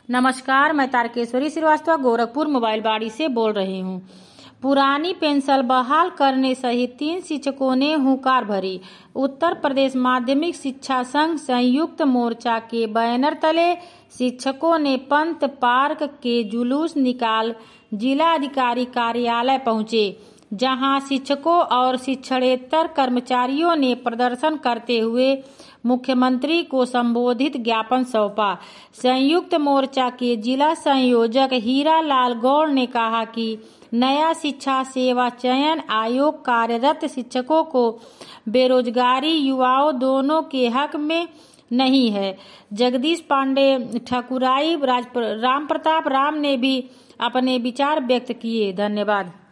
नमस्कार, मैं तारकेश्वरी श्रीवास्तव गोरखपुर मोबाइल बाड़ी से बोल रही हूँ। पुरानी पेंशन बहाल करने सहित 3 शिक्षकों ने हुंकार भरी। उत्तर प्रदेश माध्यमिक शिक्षा संघ संयुक्त मोर्चा के बैनर तले शिक्षकों ने पंत पार्क के जुलूस निकाल जिला अधिकारी कार्यालय पहुंचे, जहां शिक्षकों और शिक्षणेतर कर्मचारियों ने प्रदर्शन करते हुए मुख्यमंत्री को संबोधित ज्ञापन सौंपा। संयुक्त मोर्चा के जिला संयोजक हीरा लाल गौड़ ने कहा कि नया शिक्षा सेवा चयन आयोग कार्यरत शिक्षकों को बेरोजगारी युवाओं दोनों के हक में नहीं है। जगदीश पांडे, ठकुराई, राम प्रताप राम ने भी अपने विचार व्यक्त किए। धन्यवाद।